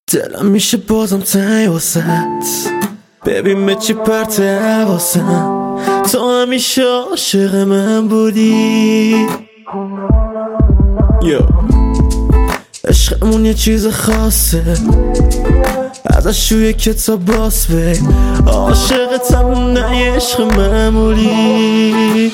دلم میشه بازم تنگ واسط، ببین به چی پرت حواسم، تو همیشه عاشق من بودی. عشقمون یه چیز خاصه، ازش روی کتاب باز بی عاشقتم، نه عشق معمولی.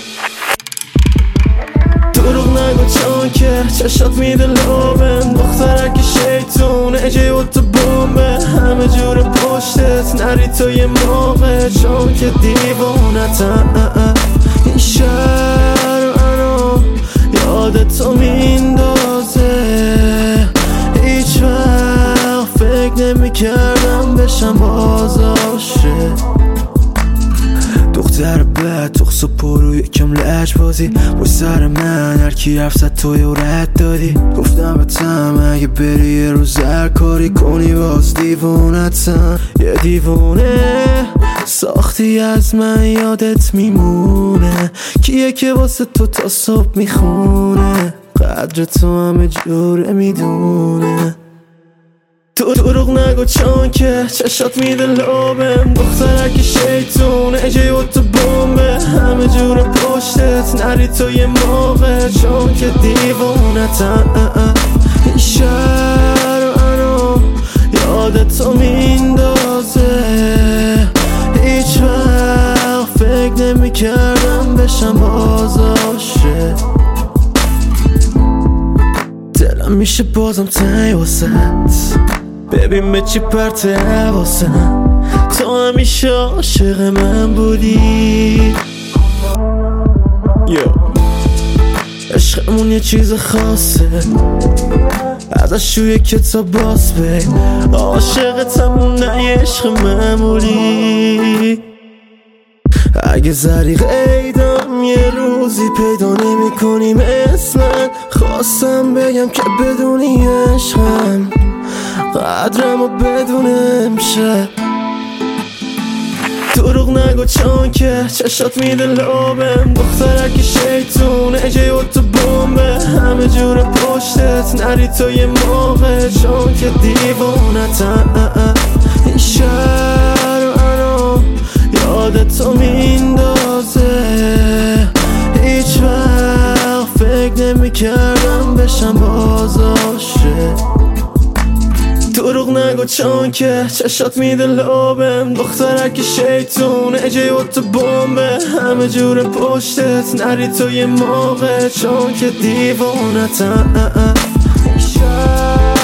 دروغ نگو چون که چشات میده لابم، دخترک شیطون اجای و تو بومه، همه جور پشتت نری تو یه موقع، چون که دیوانتم. این شهر منو یاد تو میندازه، هیچ وقت فکر نمی کردم بشم باز عاشق. دختر بد تخص و پرو یکم لج بازی با سر من، هرکی حرف زد توی و رد دادی. گفتم بتم اگه بری یه روز هر کاری کنی باز دیوونتم. یه دیوونه ساختی از من یادت میمونه، کیه که واسه تو تا صبح میخونه، قدر تو همه جوره میدونه. تو دروغ نگو چون که چشات میده لابم، دخترک شیطون اجای و تو بومه، همه جور پشتت نری تو یه موقع، چون که دیوانتم. این شهر منو یاد تو میندازه، هیچ وقت فکر نمی کردم بشم باز عاشق. دلم میشه بازم تنگ واسط، ببین به چی پرت حواسم، تو همیشه عاشق من بودی. عشقمون یه چیز خاصه، ازش روی کتاب باز بی عاشقتم، نه عشق معمولی. اگه زریق ایدم یه روزی پیدا نمی کنی مثل من، خواستم بگم که بدونی عشقم، قدرم و بدونم شه. دروغ نگو چون که چشات میده لابم، دخترک شیطون اجای و تو بومه، همه جور پشتت نری تو یه موقع، چون که دیوانتم. این شهر منو یاد تو میندازه، هیچ وقت فکر نمی کردم بشم باز عاشق. دروغ نگو چون که چشات میده لابم، دخترک شیطون اجای و تو بومه، همه جور پشتت نری تو یه موقع، چون که دیوانتم.